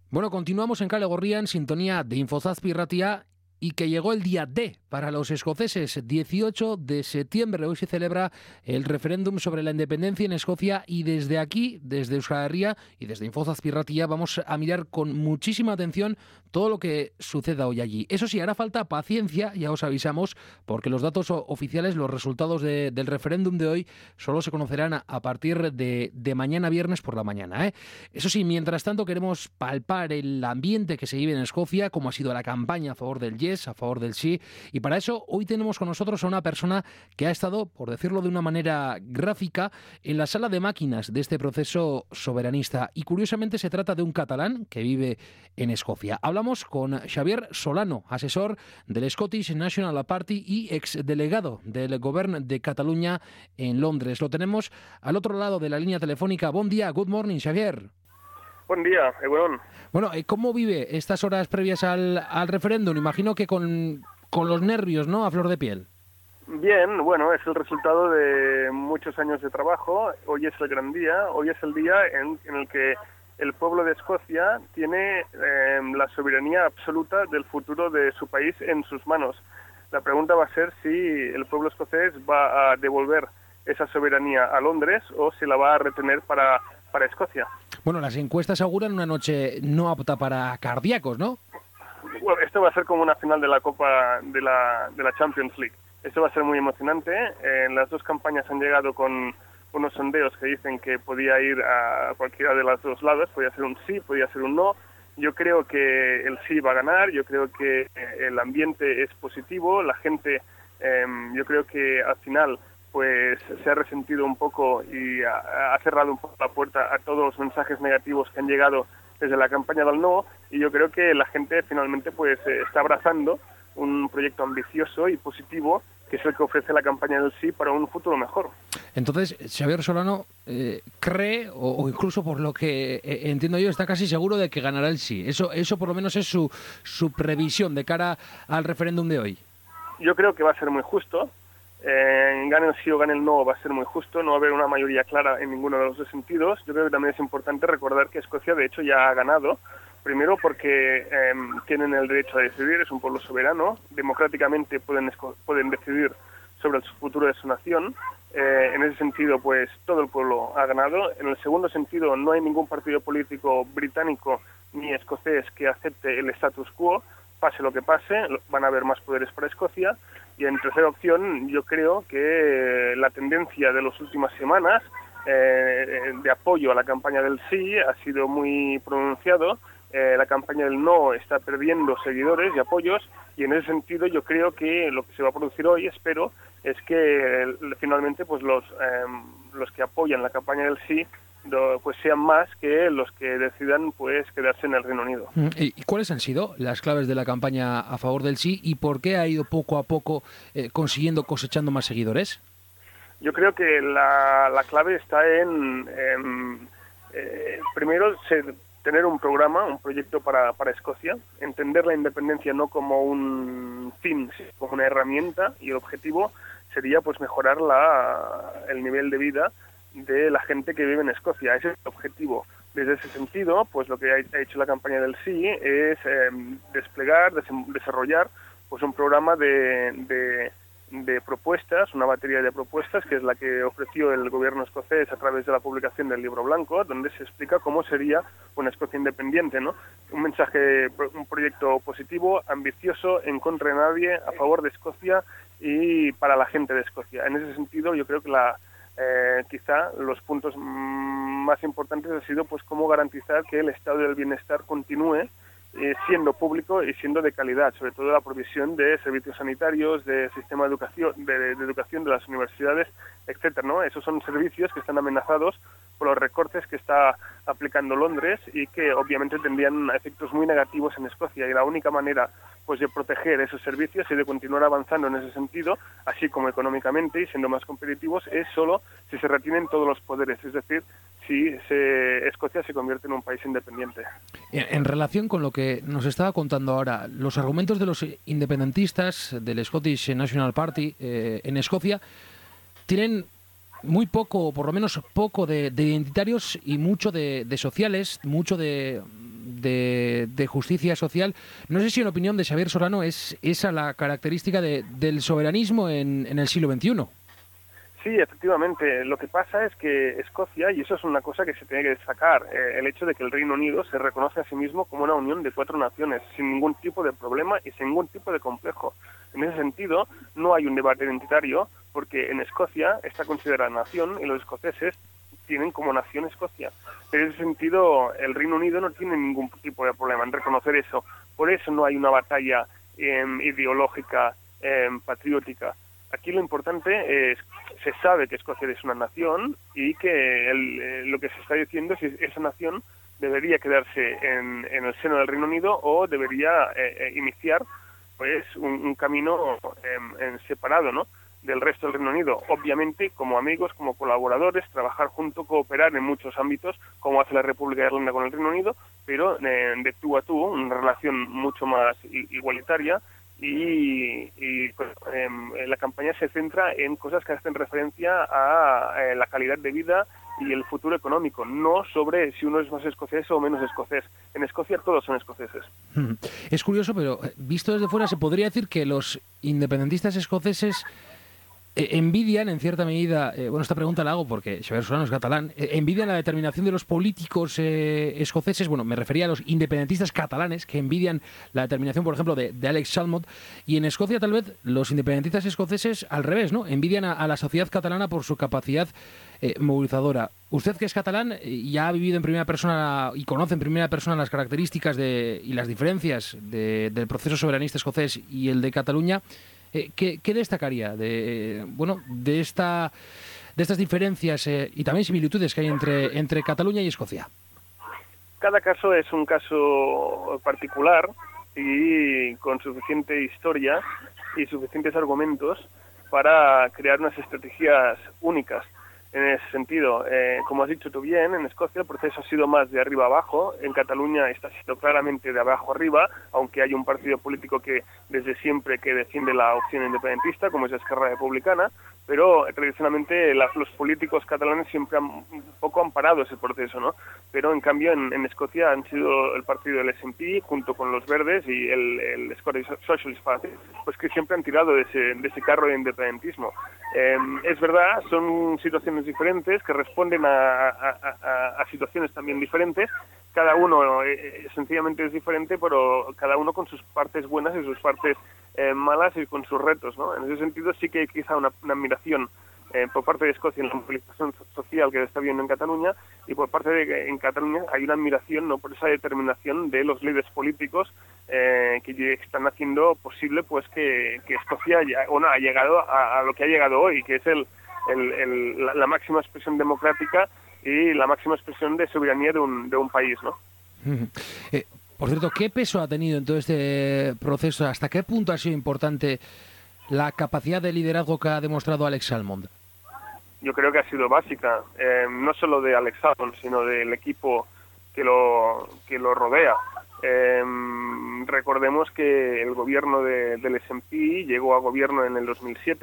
Bueno, continuamos en Kale Gorria en sintonía de Infozazpi Ratia y que llegó el día D para los escoceses. 18 de septiembre hoy se celebra el referéndum sobre la independencia en Escocia y desde aquí, desde Euskal Herria y desde Infozazpi Ratia vamos a mirar con muchísima atención todo lo que suceda hoy allí. Eso sí, hará falta paciencia, ya os avisamos, porque los datos oficiales, los resultados del referéndum de hoy solo se conocerán a partir de mañana viernes por la mañana, ¿eh? Eso sí, mientras tanto queremos palpar el ambiente que se vive en Escocia, cómo ha sido la campaña a favor del yes, a favor del sí, y para eso hoy tenemos con nosotros a una persona que ha estado, por decirlo de una manera gráfica, en la sala de máquinas de este proceso soberanista, y curiosamente se trata de un catalán que vive en Escocia. Hablamos con Xavier Solano, asesor del Scottish National Party y exdelegado del Govern de Cataluña en Londres. Lo tenemos al otro lado de la línea telefónica. Buen día, good morning, Xavier. Buen día, Egunon. Bueno, ¿cómo vive estas horas previas al referéndum? Imagino que con los nervios, ¿no?, a flor de piel. Bien, bueno, es el resultado de muchos años de trabajo. Hoy es el gran día, hoy es el día en el que el pueblo de Escocia tiene la soberanía absoluta del futuro de su país en sus manos. La pregunta va a ser si el pueblo escocés va a devolver esa soberanía a Londres o si la va a retener para Escocia. Bueno, las encuestas auguran una noche no apta para cardíacos, ¿no? Bueno, esto va a ser como una final de la Copa de la Champions League. Esto va a ser muy emocionante. Las dos campañas han llegado con unos sondeos que dicen que podía ir a cualquiera de los dos lados, podía ser un sí, podía ser un no. Yo creo que el sí va a ganar, yo creo que el ambiente es positivo, la gente, yo creo que al final pues se ha resentido un poco y ha cerrado un poco la puerta a todos los mensajes negativos que han llegado desde la campaña del no, y yo creo que la gente finalmente pues está abrazando un proyecto ambicioso y positivo que es el que ofrece la campaña del sí para un futuro mejor. Entonces, Xavier Solano cree, o incluso por lo que entiendo yo, está casi seguro de que ganará el sí. Eso por lo menos es su previsión de cara al referéndum de hoy. Yo creo que va a ser muy justo. Gane el sí o gane el no, va a ser muy justo. No va a haber una mayoría clara en ninguno de los dos sentidos. Yo creo que también es importante recordar que Escocia, de hecho, ya ha ganado. Primero porque tienen el derecho a decidir, es un pueblo soberano, democráticamente pueden decidir sobre el futuro de su nación. En ese sentido, pues todo el pueblo ha ganado. En el segundo sentido, no hay ningún partido político británico ni escocés que acepte el status quo. Pase lo que pase, van a haber más poderes para Escocia. Y en tercera opción, yo creo que la tendencia de las últimas semanas de apoyo a la campaña del sí ha sido muy pronunciado. La campaña del no está perdiendo seguidores y apoyos, y en ese sentido yo creo que lo que se va a producir hoy, espero, es que finalmente pues los que apoyan la campaña del sí pues sean más que los que decidan pues quedarse en el Reino Unido. ¿Y cuáles han sido las claves de la campaña a favor del sí y por qué ha ido poco a poco cosechando más seguidores? Yo creo que la clave está en primero tener un programa, un proyecto para Escocia, entender la independencia no como un fin, sino como una herramienta, y el objetivo sería pues mejorar el nivel de vida de la gente que vive en Escocia. Ese es el objetivo. Desde ese sentido, pues lo que ha hecho la campaña del sí es desplegar, desarrollar pues un programa de propuestas, una batería de propuestas que es la que ofreció el gobierno escocés a través de la publicación del Libro Blanco, donde se explica cómo sería una Escocia independiente, ¿no? Un mensaje, un proyecto positivo, ambicioso, en contra de nadie, a favor de Escocia y para la gente de Escocia. En ese sentido, yo creo que quizá los puntos más importantes ha sido pues cómo garantizar que el estado del bienestar continúe siendo público y siendo de calidad, sobre todo la provisión de servicios sanitarios, de sistema de educación, de educación de las universidades, etcétera, ¿no? Esos son servicios que están amenazados por los recortes que está aplicando Londres y que obviamente tendrían efectos muy negativos en Escocia, y la única manera pues de proteger esos servicios y de continuar avanzando en ese sentido, así como económicamente y siendo más competitivos, es solo si se retienen todos los poderes, es decir, si Escocia se convierte en un país independiente. En relación con lo que nos estaba contando ahora, los argumentos de los independentistas del Scottish National Party en Escocia tienen muy poco, o por lo menos poco de identitarios y mucho de sociales, mucho de de justicia social. No sé si en opinión de Xabier Solano es esa la característica del soberanismo en el siglo XXI. Sí, efectivamente. Lo que pasa es que Escocia, y eso es una cosa que se tiene que destacar, el hecho de que el Reino Unido se reconoce a sí mismo como una unión de 4 naciones, sin ningún tipo de problema y sin ningún tipo de complejo. En ese sentido, no hay un debate identitario, porque en Escocia está considerada nación y los escoceses tienen como nación Escocia. En ese sentido, el Reino Unido no tiene ningún tipo de problema en reconocer eso. Por eso no hay una batalla ideológica, patriótica. Aquí lo importante es, se sabe que Escocia es una nación y que lo que se está diciendo es si esa nación debería quedarse en el seno del Reino Unido o debería iniciar pues un camino separado, ¿no?, del resto del Reino Unido. Obviamente, como amigos, como colaboradores, trabajar juntos, cooperar en muchos ámbitos, como hace la República de Irlanda con el Reino Unido, pero de tú a tú, una relación mucho más igualitaria. Y pues, la campaña se centra en cosas que hacen referencia a la calidad de vida y el futuro económico, no sobre si uno es más escocés o menos escocés. En Escocia todos son escoceses. Es curioso, pero visto desde fuera se podría decir que los independentistas escoceses envidian en cierta medida, esta pregunta la hago porque Xabier Solano es catalán, envidian la determinación de los políticos escoceses, me refería a los independentistas catalanes que envidian la determinación, por ejemplo, de Alex Salmond, y en Escocia tal vez los independentistas escoceses al revés, ¿no? Envidian a la sociedad catalana por su capacidad movilizadora. Usted, que es catalán y ha vivido en primera persona y conoce en primera persona las características y las diferencias del proceso soberanista escocés y el de Cataluña, ¿qué destacaría de estas diferencias y también similitudes que hay entre Cataluña y Escocia? Cada caso es un caso particular y con suficiente historia y suficientes argumentos para crear unas estrategias únicas. En ese sentido, como has dicho tú bien, en Escocia el proceso ha sido más de arriba abajo, en Cataluña está siendo claramente de abajo arriba, aunque hay un partido político que desde siempre que defiende la opción independentista, como es Esquerra Republicana, pero tradicionalmente los políticos catalanes siempre han un poco amparado ese proceso, ¿no? Pero en cambio en Escocia han sido el partido del SNP junto con los Verdes y el Scottish Socialist Party, pues que siempre han tirado de ese carro de independentismo. Es verdad, son situaciones diferentes que responden a situaciones también diferentes. Cada uno sencillamente es diferente, pero cada uno con sus partes buenas y sus partes malas y con sus retos, ¿no? En ese sentido sí que hay quizá una admiración por parte de Escocia en la movilización social que está viendo en Cataluña, y por parte de en Cataluña hay una admiración, ¿no?, por esa determinación de los líderes políticos que están haciendo posible pues que Escocia ha llegado a lo que ha llegado hoy, que es la máxima expresión democrática y la máxima expresión de soberanía de un país, ¿no? Por cierto, ¿qué peso ha tenido en todo este proceso? ¿Hasta qué punto ha sido importante la capacidad de liderazgo que ha demostrado Alex Salmond? Yo creo que ha sido básica, no solo de Alex Salmond, sino del equipo que lo rodea. Recordemos que el gobierno del SNP llegó a gobierno en el 2007,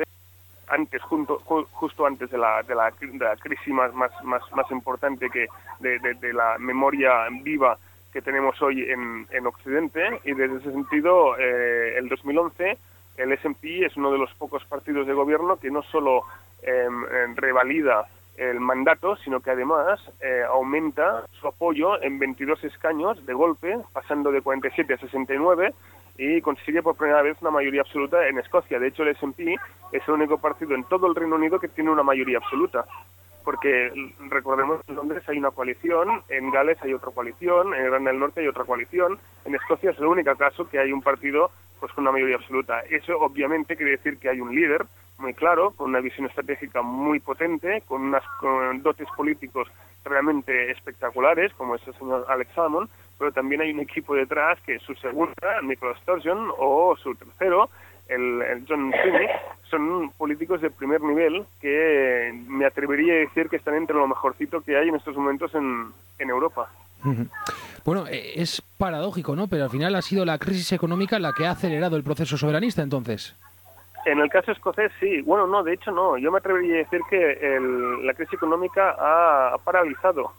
justo antes de la crisis más importante de la memoria viva que tenemos hoy en Occidente, y desde ese sentido el 2011 el SNP es uno de los pocos partidos de gobierno que no solo revalida el mandato, sino que además aumenta su apoyo en 22 escaños de golpe, pasando de 47 a 69, y consigue por primera vez una mayoría absoluta en Escocia. De hecho, el SNP es el único partido en todo el Reino Unido que tiene una mayoría absoluta, porque recordemos que en Londres hay una coalición, en Gales hay otra coalición, en Irlanda del Norte hay otra coalición, en Escocia es el único caso que hay un partido pues con una mayoría absoluta. Eso obviamente quiere decir que hay un líder muy claro, con una visión estratégica muy potente, con dotes políticos realmente espectaculares, como es el señor Alex Salmond, pero también hay un equipo detrás que su segunda, Nicola Sturgeon, o su tercero, el John Sweeney, son políticos de primer nivel que me atrevería a decir que están entre lo mejorcito que hay en estos momentos en Europa. Bueno, es paradójico, ¿no? Pero al final ha sido la crisis económica la que ha acelerado el proceso soberanista, entonces. En el caso escocés, sí. Bueno, no, de hecho no. Yo me atrevería a decir que la crisis económica ha paralizado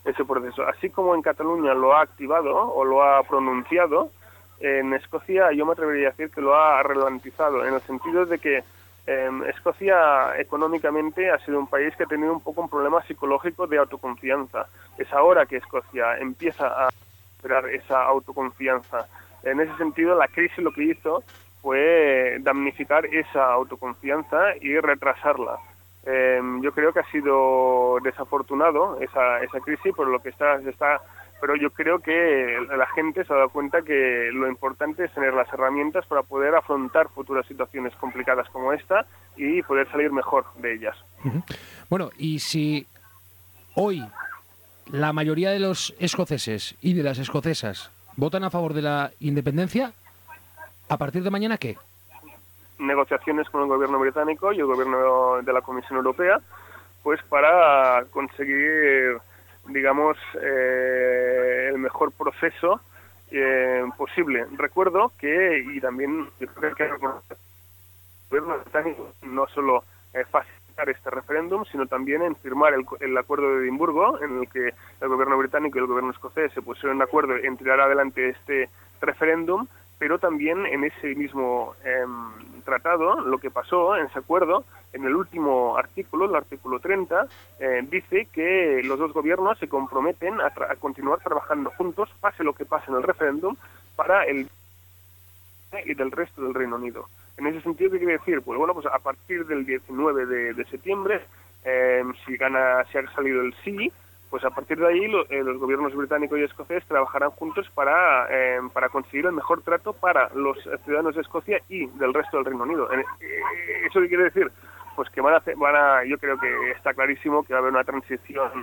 ese proceso. Así como en Cataluña lo ha activado o lo ha pronunciado, en Escocia yo me atrevería a decir que lo ha ralentizado, en el sentido de que Escocia económicamente ha sido un país que ha tenido un poco un problema psicológico de autoconfianza. Es ahora que Escocia empieza a recuperar esa autoconfianza. En ese sentido, la crisis lo que hizo fue damnificar esa autoconfianza y retrasarla. Yo creo que ha sido desafortunado esa crisis, por lo que pero yo creo que la gente se ha dado cuenta que lo importante es tener las herramientas para poder afrontar futuras situaciones complicadas como esta y poder salir mejor de ellas. Bueno, y si hoy la mayoría de los escoceses y de las escocesas votan a favor de la independencia, ¿a partir de mañana qué? Negociaciones con el gobierno británico y el gobierno de la Comisión Europea, pues para conseguir, digamos, el mejor proceso posible. Recuerdo que, y también yo creo que el gobierno británico no solo facilitar este referéndum, sino también en firmar el acuerdo de Edimburgo, en el que el gobierno británico y el gobierno escocés se pusieron de acuerdo en tirar adelante este referéndum, pero también en ese mismo tratado, lo que pasó en ese acuerdo, en el último artículo, el artículo 30, dice que los dos gobiernos se comprometen a continuar trabajando juntos, pase lo que pase en el referéndum, para el y del resto del Reino Unido. En ese sentido, ¿qué quiere decir? Pues bueno, pues a partir del 19 de septiembre, si ha salido el sí, pues a partir de ahí los gobiernos británico y escocés trabajarán juntos para conseguir el mejor trato para los ciudadanos de Escocia y del resto del Reino Unido. ¿Eso qué quiere decir? Pues que yo creo que está clarísimo que va a haber una transición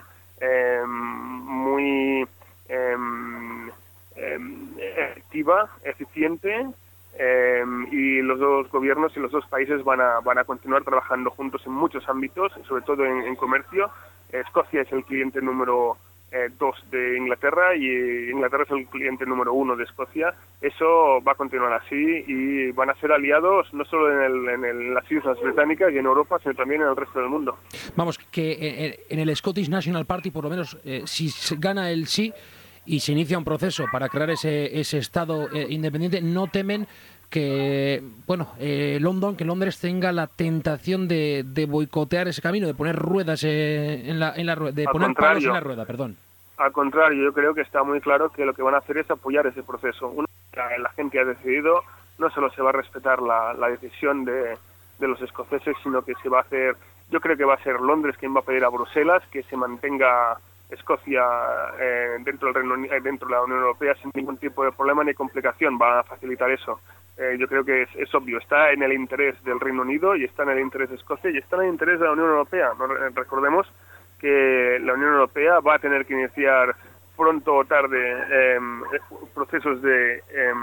muy efectiva, eficiente, y los dos gobiernos y los dos países van a continuar trabajando juntos en muchos ámbitos, sobre todo en comercio. Escocia es el cliente número 2 de Inglaterra y Inglaterra es el cliente número 1 de Escocia. Eso va a continuar así y van a ser aliados no solo en las Islas Británicas y en Europa, sino también en el resto del mundo. Vamos, que en el Scottish National Party, por lo menos, si gana el sí y se inicia un proceso para crear ese Estado independiente, no temen que Londres tenga la tentación de boicotear ese camino, de poner ruedas en la rueda, de poner palos en la rueda, perdón. Al contrario, yo creo que está muy claro que lo que van a hacer es apoyar ese proceso. La gente ha decidido, no solo se va a respetar la decisión de los escoceses, sino que se va a hacer, yo creo que va a ser Londres quien va a pedir a Bruselas que se mantenga Escocia dentro de la Unión Europea sin ningún tipo de problema ni complicación. Va a facilitar eso. Yo creo que es obvio, está en el interés del Reino Unido y está en el interés de Escocia y está en el interés de la Unión Europea. Recordemos que la Unión Europea va a tener que iniciar pronto o tarde procesos de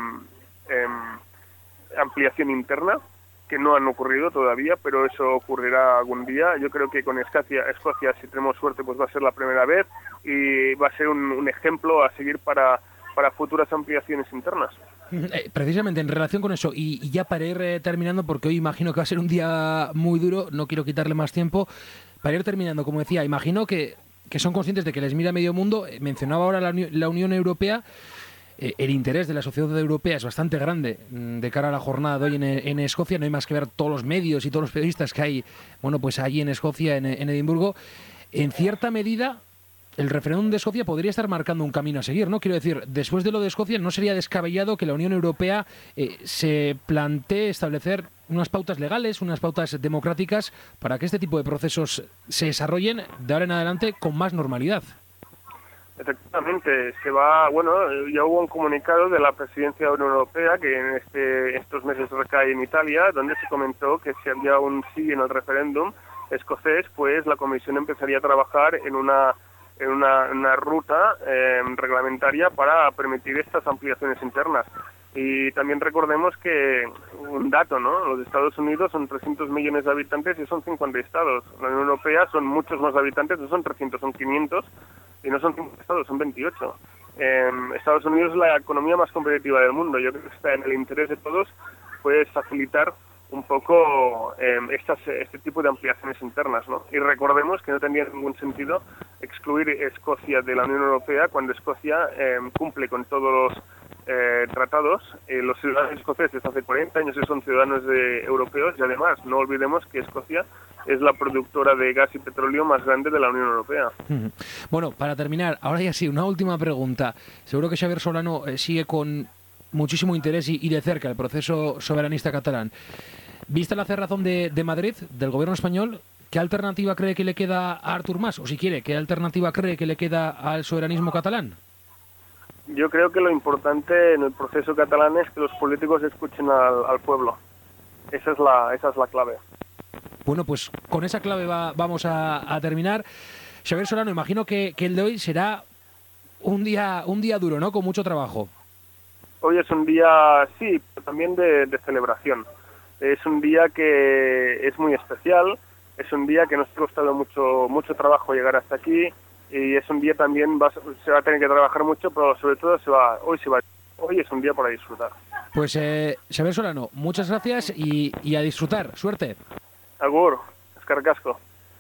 ampliación interna que no han ocurrido todavía, pero eso ocurrirá algún día. Yo creo que con Escocia, si tenemos suerte, pues va a ser la primera vez y va a ser un ejemplo a seguir para futuras ampliaciones internas. Precisamente en relación con eso, y ya para ir terminando, porque hoy imagino que va a ser un día muy duro, no quiero quitarle más tiempo, para ir terminando, como decía, imagino que son conscientes de que les mira medio mundo. Mencionaba ahora la Unión Europea. El interés de la sociedad europea es bastante grande de cara a la jornada de hoy en Escocia. No hay más que ver todos los medios y todos los periodistas que hay, bueno, pues allí en Escocia, en Edimburgo. En cierta medida, el referéndum de Escocia podría estar marcando un camino a seguir, ¿no? Quiero decir, después de lo de Escocia, no sería descabellado que la Unión Europea se plantee establecer unas pautas legales, unas pautas democráticas para que este tipo de procesos se desarrollen de ahora en adelante con más normalidad. Efectivamente, ya hubo un comunicado de la presidencia de la Unión Europea que en estos meses recae en Italia, donde se comentó que si había un sí en el referéndum escocés, pues la Comisión empezaría a trabajar en una ruta reglamentaria para permitir estas ampliaciones internas. Y también recordemos que un dato, ¿no? Los Estados Unidos son 300 millones de habitantes y son 50 estados. La Unión Europea son muchos más habitantes, no son 300, son 500 y no son 50 estados, son 28. Estados Unidos es la economía más competitiva del mundo. Yo creo que está en el interés de todos, pues facilitar un poco este tipo de ampliaciones internas, ¿no? Y recordemos que no tendría ningún sentido excluir Escocia de la Unión Europea cuando Escocia cumple con todos los tratados. Los ciudadanos escoceses hace 40 años son ciudadanos europeos y además no olvidemos que Escocia es la productora de gas y petróleo más grande de la Unión Europea. Bueno, para terminar, ahora ya sí, una última pregunta. Seguro que Xabier Solano sigue con muchísimo interés y de cerca el proceso soberanista catalán. ¿Vista la cerrazón de Madrid, del gobierno español? ¿Qué alternativa cree que le queda a Artur Mas? O si quiere, ¿qué alternativa cree que le queda al soberanismo catalán? Yo creo que lo importante en el proceso catalán es que los políticos escuchen al pueblo. Esa es la clave. Bueno, pues con esa clave vamos a terminar. Xabier Solano, imagino que el de hoy será un día duro, ¿no? Con mucho trabajo. Hoy es un día, sí, pero también de celebración. Es un día que es muy especial, es un día que nos ha costado mucho trabajo llegar hasta aquí y es un día también se va a tener que trabajar mucho, pero sobre todo hoy es un día para disfrutar. Pues Xabier Solano, muchas gracias y a disfrutar. Suerte. Agur, eskerrik asko.